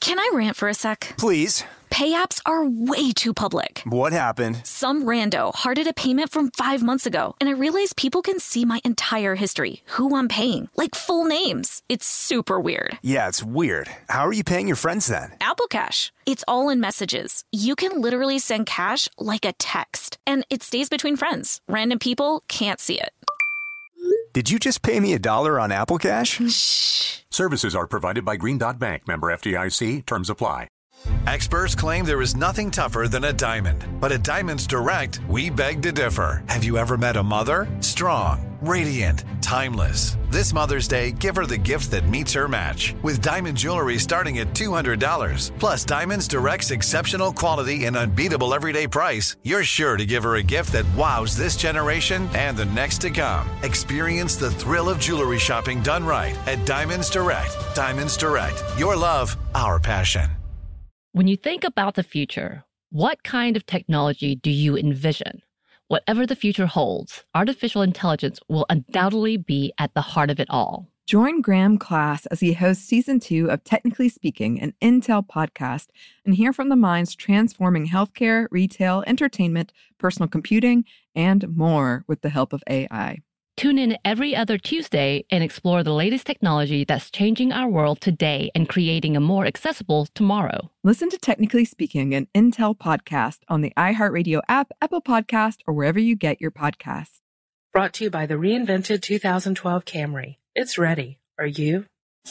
Can I rant for a sec? Please. Pay apps are way too public. What happened? Some rando hearted a payment from 5 months ago, and I realized people can see my entire history, who I'm paying, like full names. It's super weird. Yeah, it's weird. How are you paying your friends then? Apple Cash. It's all in messages. You can literally send cash like a text, and it stays between friends. Random people can't see it. Did you just pay me $1 on Apple Cash? Shh. Services are provided by Green Dot Bank. Member FDIC. Terms apply. Experts claim there is nothing tougher than a diamond. But at Diamonds Direct, we beg to differ. Have you ever met a mother? Strong, radiant, timeless. This Mother's Day, give her the gift that meets her match. With diamond jewelry starting at $200. Plus Diamonds Direct's exceptional quality and unbeatable everyday price, you're sure to give her a gift that wows this generation and the next to come. Experience the thrill of jewelry shopping done right at Diamonds Direct. Diamonds Direct. Your love, our passion. When you think about the future, what kind of technology do you envision? Whatever the future holds, artificial intelligence will undoubtedly be at the heart of it all. Join Graham Class as he hosts Season 2 of Technically Speaking, an Intel podcast, and hear from the minds transforming healthcare, retail, entertainment, personal computing, and more with the help of AI. Tune in every other Tuesday and explore the latest technology that's changing our world today and creating a more accessible tomorrow. Listen to Technically Speaking, an Intel podcast on the iHeartRadio app, Apple Podcast, or wherever you get your podcasts. Brought to you by the reinvented 2012 Camry. It's ready. Are you?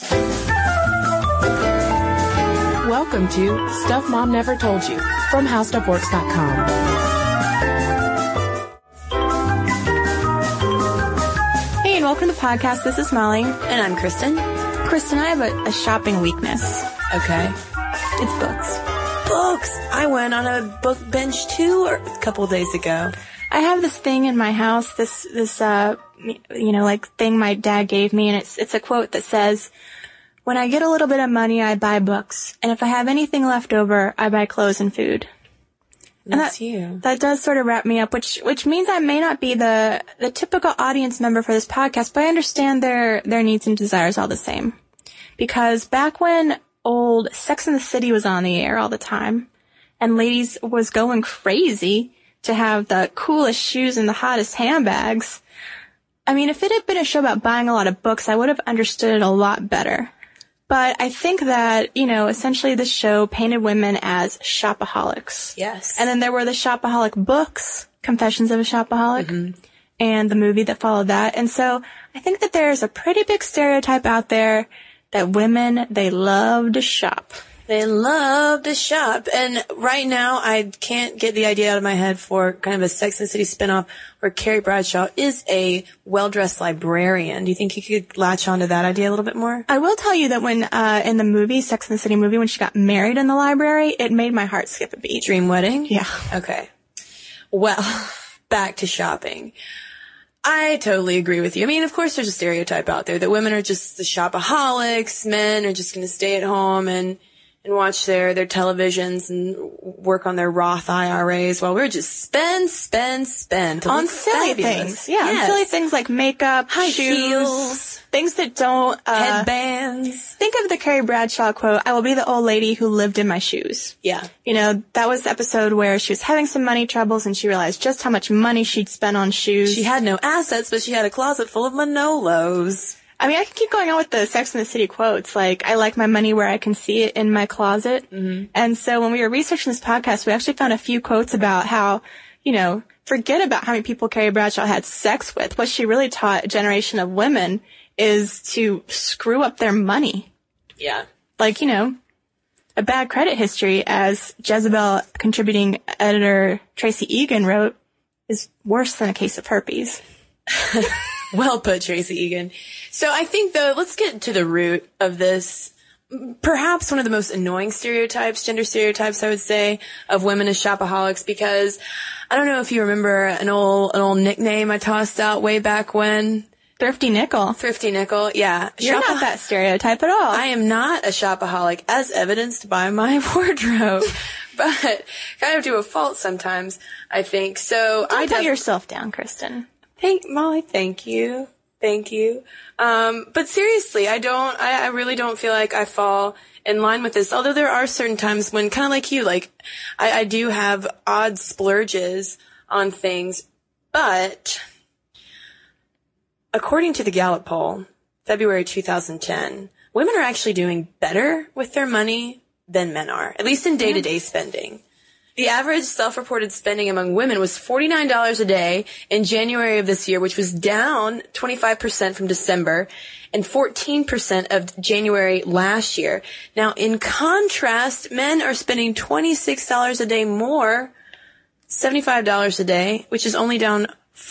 Welcome to Stuff Mom Never Told You from HowStuffWorks.com. Hey, and welcome to the podcast. This is Molly. And I'm Kristen. Kristen, I have a shopping weakness. Okay. It's books. Books. I went on a book bench too a couple days ago. I have this thing in my house, this thing my dad gave me, and it's a quote that says, "When I get a little bit of money, I buy books. And if I have anything left over, I buy clothes and food." That's you. That does sort of wrap me up, which means I may not be the typical audience member for this podcast, but I understand their needs and desires all the same. Because back when old Sex and the City was on the air all the time, and ladies was going crazy to have the coolest shoes and the hottest handbags, I mean, if it had been a show about buying a lot of books, I would have understood it a lot better. But I think that, essentially the show painted women as shopaholics. Yes. And then there were the shopaholic books, Confessions of a Shopaholic, and the movie that followed that. And so I think that there's a pretty big stereotype out there that women, they love to shop. They love to shop. And right now, I can't get the idea out of my head for kind of a Sex and the City spinoff where Carrie Bradshaw is a well-dressed librarian. Do you think you could latch onto that idea a little bit more? I will tell you that when, in the movie, Sex and the City movie, when she got married in the library, it made my heart skip a beat. Dream wedding? Yeah. Okay. Well, back to shopping. I totally agree with you. I mean, of course there's a stereotype out there that women are just the shopaholics, men are just going to stay at home and watch their televisions and work on their Roth IRAs while we're just spend. On silly things. Yeah, yes. On silly things like makeup, high shoes, heels, things that don't, headbands. Think of the Carrie Bradshaw quote, "I will be the old lady who lived in my shoes." Yeah. That was the episode where she was having some money troubles and she realized just how much money she'd spent on shoes. She had no assets, but she had a closet full of Manolos. I mean, I can keep going on with the Sex and the City quotes, like, "I like my money where I can see it in my closet." Mm-hmm. And so when we were researching this podcast, we actually found a few quotes about how, forget about how many people Carrie Bradshaw had sex with. What she really taught a generation of women is to screw up their money. Yeah. Like, a bad credit history, as Jezebel contributing editor Tracy Egan wrote, is worse than a case of herpes. Well put, Tracy Egan. So I think, though, let's get to the root of this. Perhaps one of the most annoying stereotypes, gender stereotypes, I would say, of women as shopaholics, because I don't know if you remember an old nickname I tossed out way back when. Thrifty Nickel. Thrifty Nickel, yeah. You're not that stereotype at all. I am not a shopaholic, as evidenced by my wardrobe. But kind of to a fault sometimes, I think. So Don't put yourself down, Kristen. Molly, thank you. Thank you. But seriously, I really don't feel like I fall in line with this, although there are certain times when, kind of like you, like, I do have odd splurges on things, but according to the Gallup poll, February 2010, women are actually doing better with their money than men are, at least in day-to-day spending. The average self-reported spending among women was $49 a day in January of this year, which was down 25% from December and 14% of January last year. Now, in contrast, men are spending $26 a day more, $75 a day, which is only down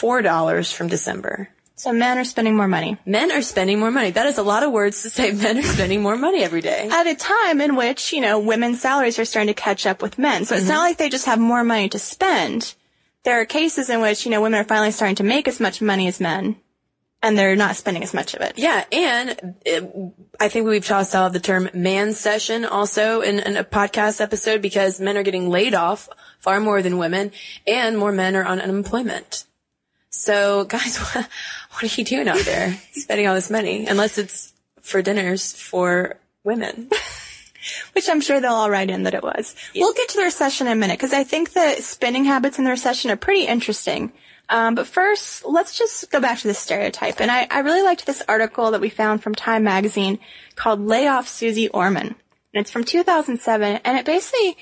$4 from December. So men are spending more money. Men are spending more money. That is a lot of words to say men are spending more money every day. At a time in which, women's salaries are starting to catch up with men. So it's not like they just have more money to spend. There are cases in which, women are finally starting to make as much money as men, and they're not spending as much of it. Yeah, and I think we've tossed out the term man session also in a podcast episode, because men are getting laid off far more than women, and more men are on unemployment. So, guys, what are you doing out there spending all this money? Unless it's for dinners for women. Which I'm sure they'll all write in that it was. Yeah. We'll get to the recession in a minute, because I think the spending habits in the recession are pretty interesting. But first, let's just go back to the stereotype. And I really liked this article that we found from Time Magazine called Lay Off Susie Orman. And it's from 2007. And it basically,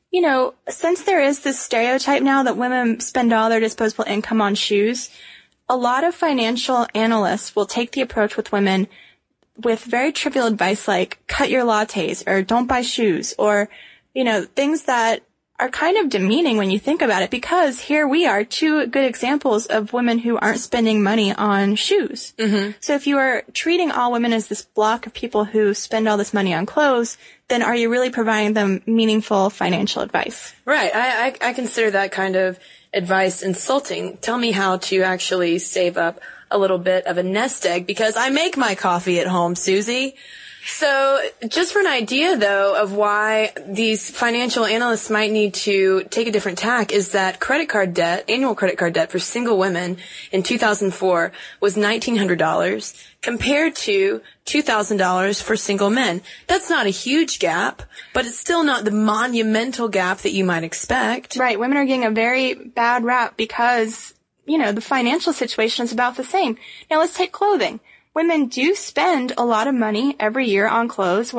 since there is this stereotype now that women spend all their disposable income on shoes, a lot of financial analysts will take the approach with women with very trivial advice like cut your lattes or don't buy shoes or, things that are kind of demeaning when you think about it, because here we are, two good examples of women who aren't spending money on shoes. Mm-hmm. So if you are treating all women as this block of people who spend all this money on clothes, then are you really providing them meaningful financial advice? Right. I consider that kind of advice insulting. Tell me how to actually save up a little bit of a nest egg, because I make my coffee at home, Susie. So just for an idea, though, of why these financial analysts might need to take a different tack, is that annual credit card debt for single women in 2004 was $1,900 compared to $2,000 for single men. That's not a huge gap, but it's still not the monumental gap that you might expect. Right. Women are getting a very bad rap because, the financial situation is about the same. Now let's take clothing. Women do spend a lot of money every year on clothes,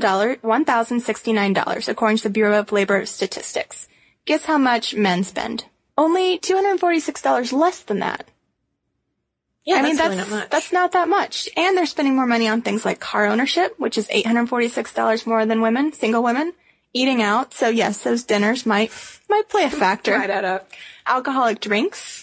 $1,069, according to the Bureau of Labor Statistics. Guess how much men spend? Only $246 less than that. Yeah, that's really not much. That's not that much. And they're spending more money on things like car ownership, which is $846 more than women, single women. Eating out, so yes, those dinners might play a factor. Right up. Alcoholic drinks.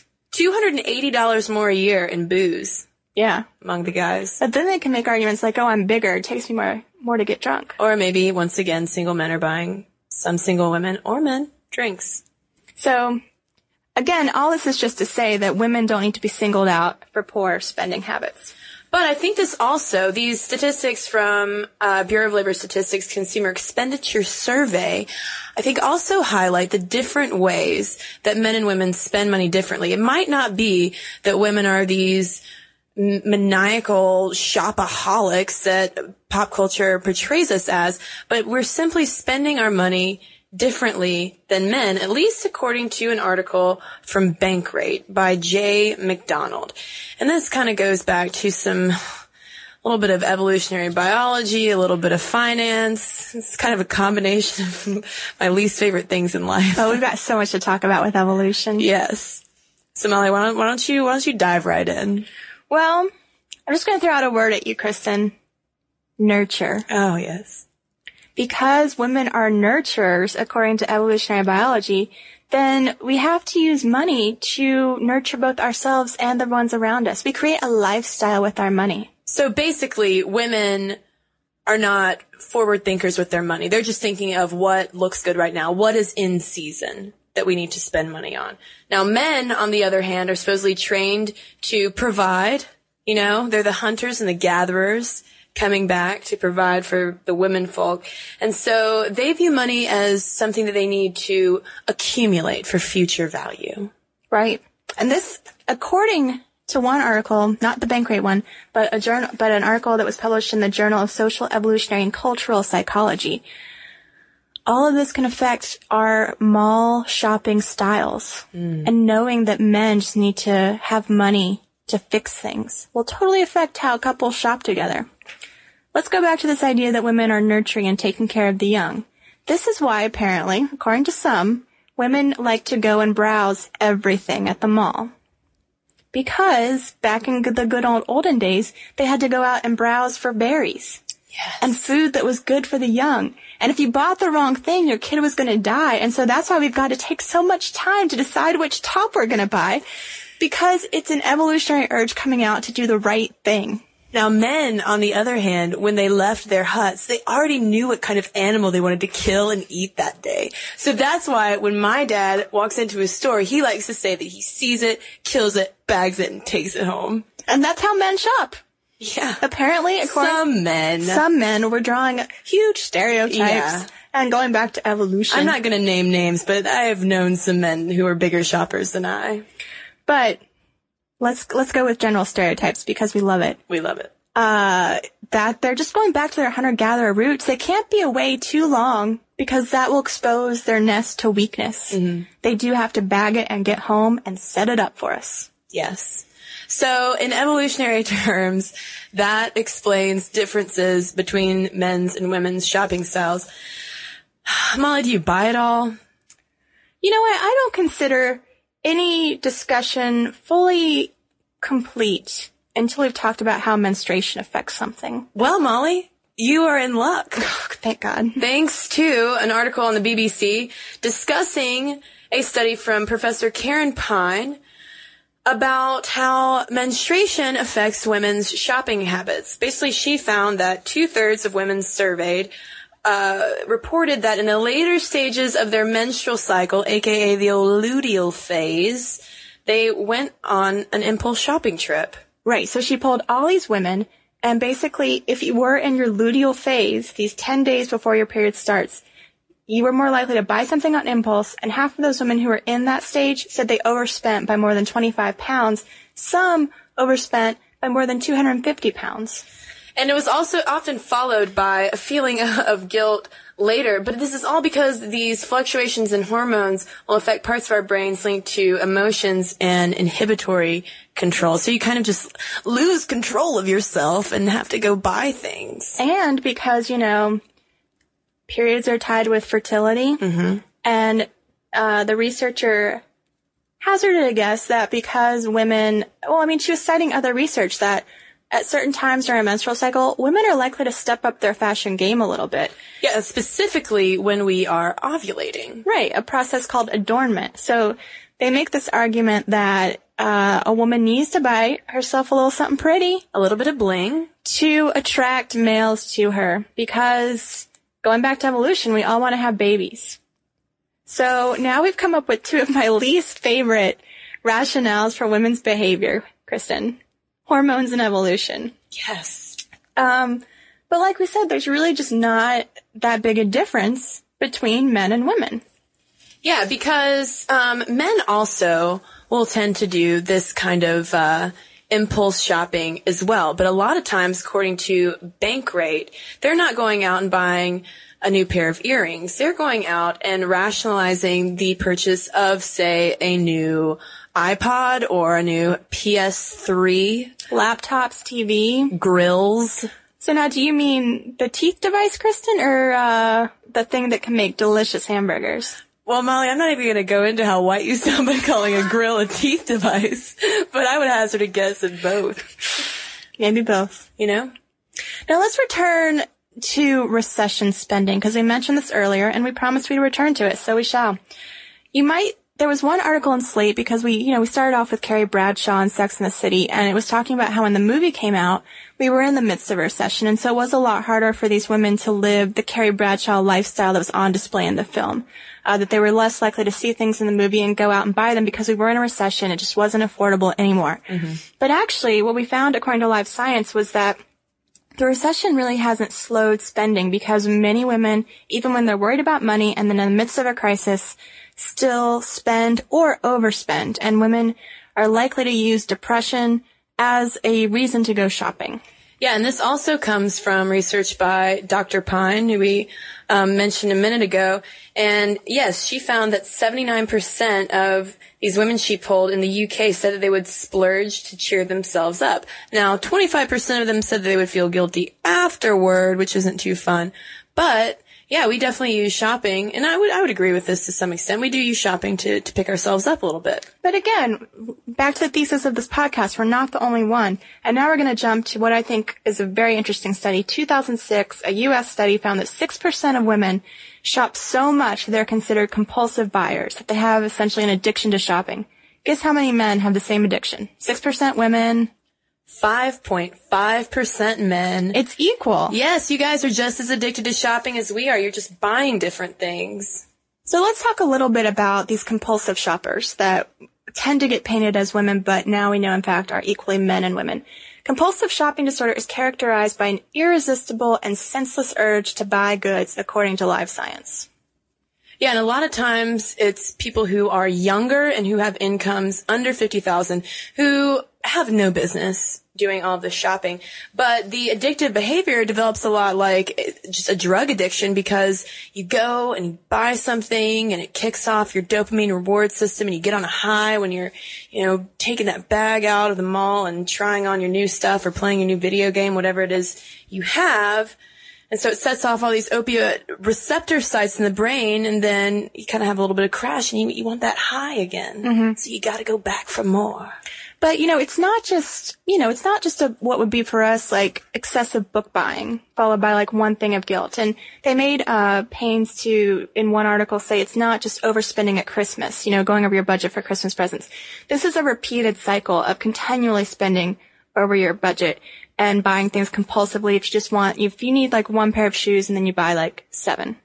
$280 more a year in booze. Yeah. Among the guys. But then they can make arguments like, oh, I'm bigger. It takes me more to get drunk. Or maybe, once again, single men are buying some single women or men drinks. So, again, all this is just to say that women don't need to be singled out for poor spending habits. But I think these statistics from Bureau of Labor Statistics Consumer Expenditure Survey, I think also highlight the different ways that men and women spend money differently. It might not be that women are these maniacal shopaholics that pop culture portrays us as, but we're simply spending our money differently than men, at least according to an article from Bankrate by Jay McDonald. And this kind of goes back to a little bit of evolutionary biology, a little bit of finance. It's kind of a combination of my least favorite things in life. Oh, we've got so much to talk about with evolution. Yes. So Molly, why don't you dive right in? Well, I'm just going to throw out a word at you, Kristen. Nurture. Oh, yes. Because women are nurturers, according to evolutionary biology, then we have to use money to nurture both ourselves and the ones around us. We create a lifestyle with our money. So basically, women are not forward thinkers with their money. They're just thinking of what looks good right now, what is in season that we need to spend money on. Now, men, on the other hand, are supposedly trained to provide. They're the hunters and the gatherers coming back to provide for the women folk. And so they view money as something that they need to accumulate for future value. Right. And this, according to one article, not the Bankrate one, but an article that was published in the Journal of Social, Evolutionary, and Cultural Psychology. All of this can affect our mall shopping styles. And knowing that men just need to have money to fix things will totally affect how couples shop together. Let's go back to this idea that women are nurturing and taking care of the young. This is why, apparently, according to some, women like to go and browse everything at the mall. Because back in the good olden days, they had to go out and browse for berries. Yes. And food that was good for the young. And if you bought the wrong thing, your kid was going to die. And so that's why we've got to take so much time to decide which top we're going to buy, because it's an evolutionary urge coming out to do the right thing. Now, men, on the other hand, when they left their huts, they already knew what kind of animal they wanted to kill and eat that day. So that's why when my dad walks into a store, he likes to say that he sees it, kills it, bags it, and takes it home. And that's how men shop. Yeah. Apparently, some men were drawing huge stereotypes. Yeah. And going back to evolution. I'm not going to name names, but I have known some men who are bigger shoppers than I. But let's go with general stereotypes because we love it. We love it. That they're just going back to their hunter-gatherer roots. They can't be away too long because that will expose their nest to weakness. Mm-hmm. They do have to bag it and get home and set it up for us. Yes. So in evolutionary terms, that explains differences between men's and women's shopping styles. Molly, do you buy it all? You know what? I don't consider any discussion fully complete until we've talked about how menstruation affects something. Well, Molly, you are in luck. Thank God. Thanks to an article on the BBC discussing a study from Professor Karen Pine about how menstruation affects women's shopping habits. Basically, she found that 2/3 of women surveyed reported that in the later stages of their menstrual cycle, aka the old luteal phase, they went on an impulse shopping trip. Right, so she polled all these women, and basically, if you were in your luteal phase, these 10 days before your period starts, you were more likely to buy something on impulse, and half of those women who were in that stage said they overspent by more than 25 pounds. Some overspent by more than 250 pounds. And it was also often followed by a feeling of guilt later, but this is all because these fluctuations in hormones will affect parts of our brains linked to emotions and inhibitory control. So you kind of just lose control of yourself and have to go buy things. And because, periods are tied with fertility, and the researcher hazarded a guess that because women, she was citing other research that at certain times during a menstrual cycle, women are likely to step up their fashion game a little bit. Yeah, specifically when we are ovulating. Right, a process called adornment. So they make this argument that a woman needs to buy herself a little something pretty, a little bit of bling, to attract males to her. Because going back to evolution, we all want to have babies. So now we've come up with two of my least favorite rationales for women's behavior, Kristen. Hormones and evolution. Yes. But like we said, there's really just not that big a difference between men and women. Yeah, because men also will tend to do this kind of impulse shopping as well. But a lot of times, according to Bankrate, they're not going out and buying a new pair of earrings. They're going out and rationalizing the purchase of, say, a new iPod or a new PS3. Laptops, TV. Grills. So now do you mean the teeth device, Kristen, or the thing that can make delicious hamburgers? Well, Molly, I'm not even going to go into how white you sound by calling a grill a teeth device, but I would hazard a guess at both. Maybe both. Now let's return to recession spending, because we mentioned this earlier, and we promised we'd return to it, so we shall. There was one article in Slate, because we started off with Carrie Bradshaw and Sex and the City, and it was talking about how when the movie came out, we were in the midst of a recession, and so it was a lot harder for these women to live the Carrie Bradshaw lifestyle that was on display in the film. That they were less likely to see things in the movie and go out and buy them because we were in a recession. It just wasn't affordable anymore. Mm-hmm. But actually, what we found, according to Live Science, was that the recession really hasn't slowed spending, because many women, even when they're worried about money and then in the midst of a crisis, still spend or overspend. And women are likely to use depression as a reason to go shopping. Yeah, and this also comes from research by Dr. Pine, who we mentioned a minute ago. And yes, she found that 79% of these women she polled in the UK said that they would splurge to cheer themselves up. Now, 25% of them said that they would feel guilty afterward, which isn't too fun. But yeah, we definitely use shopping, and I would agree with this to some extent. We do use shopping to pick ourselves up a little bit. But again, back to the thesis of this podcast, we're not the only one. And now we're going to jump to what I think is a very interesting study. 2006, a U.S. study found that 6% of women shop so much that they're considered compulsive buyers, that they have essentially an addiction to shopping. Guess how many men have the same addiction? 6% women. 5.5% men. It's equal. Yes, you guys are just as addicted to shopping as we are. You're just buying different things. So let's talk a little bit about these compulsive shoppers that tend to get painted as women, but now we know, in fact, are equally men and women. Compulsive shopping disorder is characterized by an irresistible and senseless urge to buy goods, according to Live Science. Yeah, and a lot of times it's people who are younger and who have incomes under $50,000 who have no business doing all of this shopping. But the addictive behavior develops a lot like just a drug addiction, because you go and you buy something and it kicks off your dopamine reward system and you get on a high when you're, taking that bag out of the mall and trying on your new stuff or playing your new video game, whatever it is you have. And so it sets off all these opioid receptor sites in the brain, and then you kind of have a little bit of crash, and you want that high again. Mm-hmm. So you got to go back for more. But, it's not just, what would be for us like excessive book buying, followed by like one thing of guilt. And they made pains to, in one article, say it's not just overspending at Christmas, going over your budget for Christmas presents. This is a repeated cycle of continually spending over your budget and buying things compulsively if you need like one pair of shoes and then you buy like 7.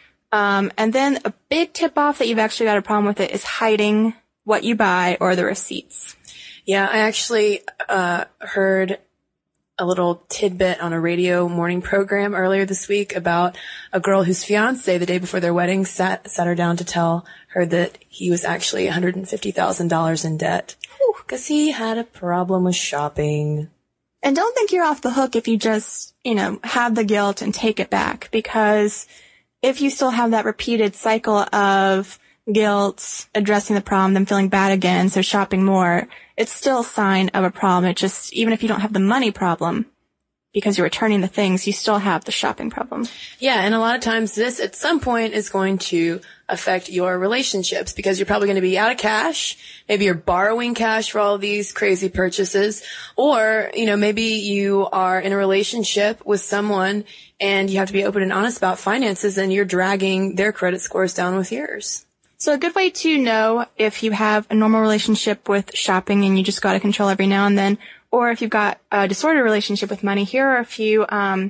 And then a big tip off that you've actually got a problem with it is hiding what you buy or the receipts. Yeah, I actually heard a little tidbit on a radio morning program earlier this week about a girl whose fiance, the day before their wedding, sat her down to tell her that he was actually $150,000 in debt because he had a problem with shopping. And don't think you're off the hook if you just, have the guilt and take it back, because if you still have that repeated cycle of guilt, addressing the problem, then feeling bad again, so shopping more, it's still a sign of a problem. It just, even if you don't have the money problem, because you're returning the things, you still have the shopping problem. Yeah, and a lot of times this, at some point, is going to affect your relationships, because you're probably going to be out of cash. Maybe you're borrowing cash for all these crazy purchases. Or, maybe you are in a relationship with someone and you have to be open and honest about finances, and you're dragging their credit scores down with yours. So a good way to know if you have a normal relationship with shopping and you just got to control every now and then, or if you've got a disordered relationship with money, here are a few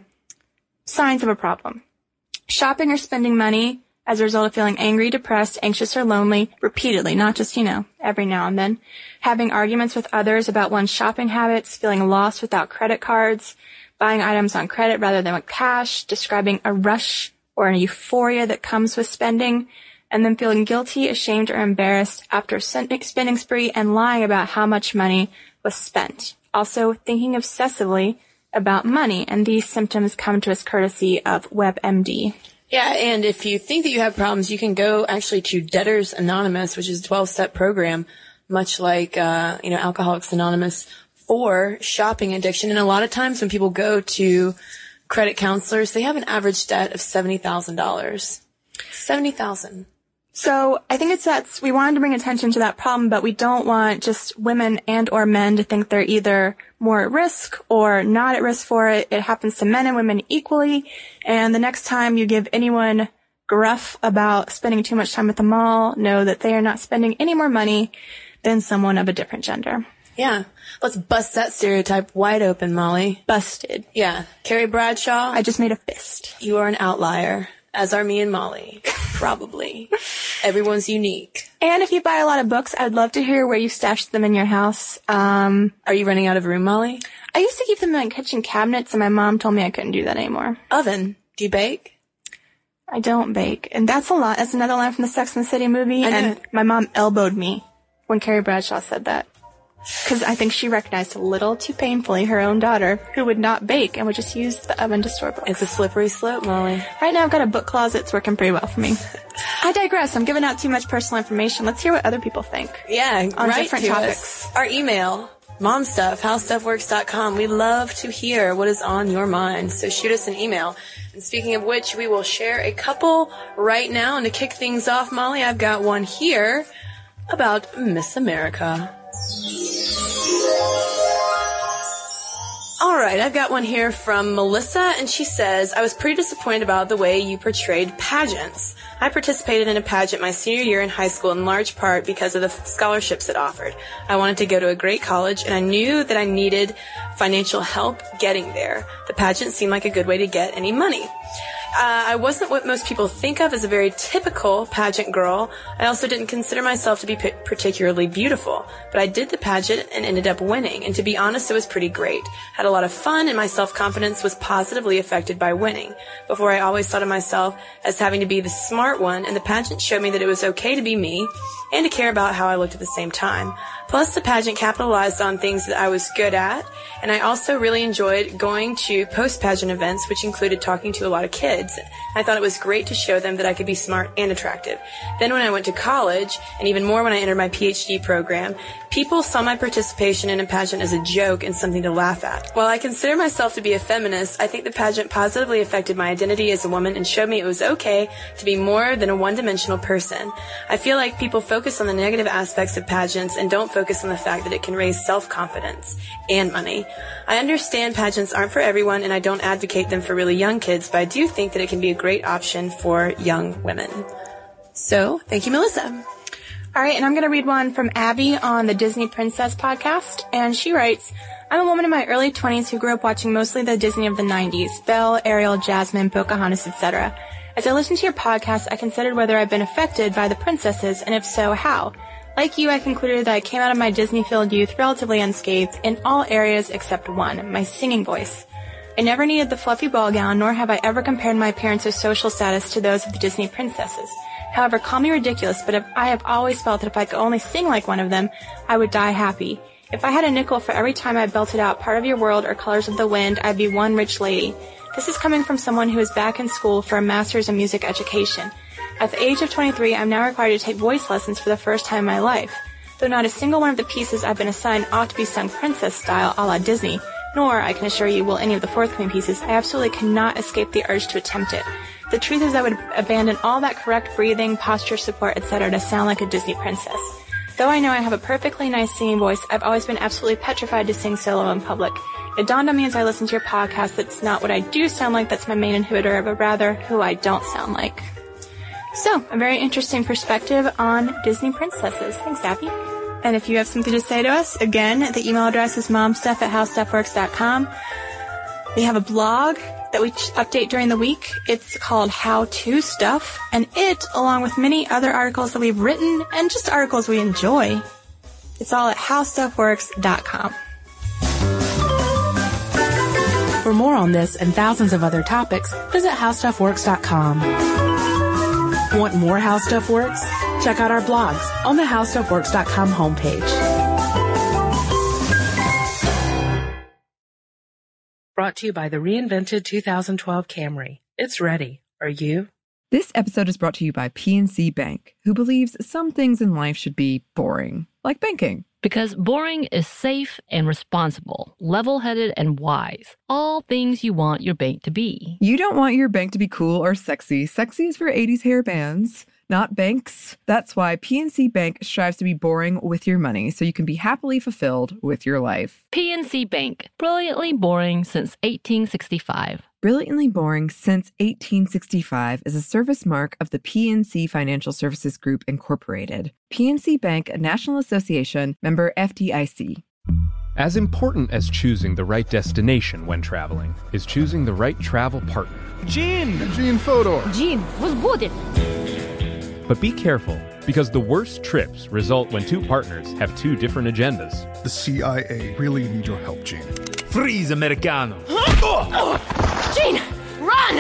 signs of a problem. Shopping or spending money as a result of feeling angry, depressed, anxious, or lonely repeatedly, not just, every now and then. Having arguments with others about one's shopping habits, feeling lost without credit cards, buying items on credit rather than with cash, describing a rush or a euphoria that comes with spending, and then feeling guilty, ashamed, or embarrassed after a spending spree and lying about how much money was spent. Also, thinking obsessively about money, and these symptoms come to us courtesy of WebMD. Yeah, and if you think that you have problems, you can go actually to Debtors Anonymous, which is a 12-step program, much like, Alcoholics Anonymous, for shopping addiction. And a lot of times when people go to credit counselors, they have an average debt of $70,000. $70,000. So I think we wanted to bring attention to that problem, but we don't want just women and or men to think they're either more at risk or not at risk for it. It happens to men and women equally. And the next time you give anyone gruff about spending too much time at the mall, know that they are not spending any more money than someone of a different gender. Yeah. Let's bust that stereotype wide open, Molly. Busted. Yeah. Carrie Bradshaw. I just made a fist. You are an outlier, as are me and Molly. Probably. Everyone's unique. And if you buy a lot of books, I'd love to hear where you stashed them in your house. Are you running out of room, Molly? I used to keep them in kitchen cabinets, and my mom told me I couldn't do that anymore. Oven. Do you bake? I don't bake. And that's a lot. That's another line from the Sex and the City movie. And my mom elbowed me when Carrie Bradshaw said that. Because I think she recognized a little too painfully her own daughter, who would not bake and would just use the oven to store books. It's a slippery slope, Molly. Right now I've got a book closet. It's working pretty well for me. I digress. I'm giving out too much personal information. Let's hear what other people think. Yeah, on write different to topics. us. Our email, momstuff@howstuffworks.com. We love to hear what is on your mind, so shoot us an email. And speaking of which, we will share a couple right now. And to kick things off, Molly, I've got one here about Miss America. All right, I've got one here from Melissa, and she says, I was pretty disappointed about the way you portrayed pageants. I participated in a pageant my senior year in high school in large part because of the scholarships it offered. I wanted to go to a great college, and I knew that I needed financial help getting there. The pageant seemed like a good way to get any money. I wasn't what most people think of as a very typical pageant girl. I also didn't consider myself to be particularly beautiful, but I did the pageant and ended up winning, and to be honest, it was pretty great. Had a lot of fun, and my self-confidence was positively affected by winning. Before, I always thought of myself as having to be the smart one, and the pageant showed me that it was okay to be me and to care about how I looked at the same time. Plus, the pageant capitalized on things that I was good at, and I also really enjoyed going to post-pageant events, which included talking to a lot of kids. I thought it was great to show them that I could be smart and attractive. Then when I went to college, and even more when I entered my PhD program, people saw my participation in a pageant as a joke and something to laugh at. While I consider myself to be a feminist, I think the pageant positively affected my identity as a woman and showed me it was okay to be more than a one-dimensional person. I feel like people focus on the negative aspects of pageants and don't focus on the fact that it can raise self-confidence and money. I understand pageants aren't for everyone, and I don't advocate them for really young kids, but I do think that it can be a great option for young women. So, thank you, Melissa. All right, and I'm going to read one from Abby on the Disney Princess podcast, and she writes, I'm a woman in my early 20s who grew up watching mostly the Disney of the 90s, Belle, Ariel, Jasmine, Pocahontas, etc. As I listened to your podcast, I considered whether I'd been affected by the princesses, and if so, how. Like you, I concluded that I came out of my Disney-filled youth relatively unscathed in all areas except one, my singing voice. I never needed the fluffy ball gown, nor have I ever compared my appearance or social status to those of the Disney princesses. However, call me ridiculous, but I have always felt that if I could only sing like one of them, I would die happy. If I had a nickel for every time I belted out Part of Your World or Colors of the Wind, I'd be one rich lady. This is coming from someone who is back in school for a master's in music education. At the age of 23, I'm now required to take voice lessons for the first time in my life. Though not a single one of the pieces I've been assigned ought to be sung princess style a la Disney, nor, I can assure you, will any of the forthcoming pieces, I absolutely cannot escape the urge to attempt it. The truth is I would abandon all that correct breathing, posture support, etc. to sound like a Disney princess. Though I know I have a perfectly nice singing voice, I've always been absolutely petrified to sing solo in public. It dawned on me as I listened to your podcast that it's not what I do sound like that's my main inhibitor, but rather who I don't sound like. So, a very interesting perspective on Disney princesses. Thanks, Abby. And if you have something to say to us, again, the email address is momstuff@howstuffworks.com. We have a blog that we update during the week. It's called How To Stuff, and it, along with many other articles that we've written and just articles we enjoy, it's all at howstuffworks.com. For more on this and thousands of other topics, visit howstuffworks.com. Want more How Stuff Works? Check out our blogs on the howstuffworks.com homepage. Brought to you by the reinvented 2012 Camry. It's ready. Are you? This episode is brought to you by PNC Bank, who believes some things in life should be boring, like banking. Because boring is safe and responsible, level-headed and wise. All things you want your bank to be. You don't want your bank to be cool or sexy. Sexy is for 80s hair bands, not banks. That's why PNC Bank strives to be boring with your money so you can be happily fulfilled with your life. PNC Bank, brilliantly boring since 1865. Brilliantly Boring Since 1865 is a service mark of the PNC Financial Services Group, Incorporated. PNC Bank, a National Association, member FDIC. As important as choosing the right destination when traveling is choosing the right travel partner. Gene Fodor. Gene, was good. But be careful, because the worst trips result when two partners have two different agendas. The CIA really need your help, Gene. Freeze, Americano. Gene, run!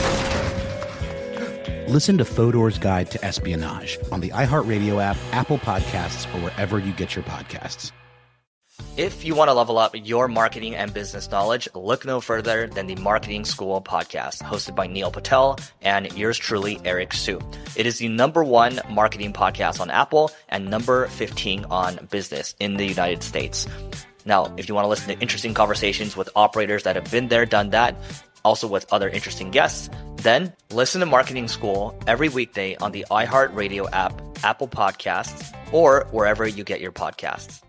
Listen to Fodor's Guide to Espionage on the iHeartRadio app, Apple Podcasts, or wherever you get your podcasts. If you want to level up your marketing and business knowledge, look no further than the Marketing School podcast, hosted by Neil Patel and yours truly, Eric Su. It is the #1 marketing podcast on Apple and number 15 on business in the United States. Now, if you want to listen to interesting conversations with operators that have been there, done that, also with other interesting guests, then listen to Marketing School every weekday on the iHeartRadio app, Apple Podcasts, or wherever you get your podcasts.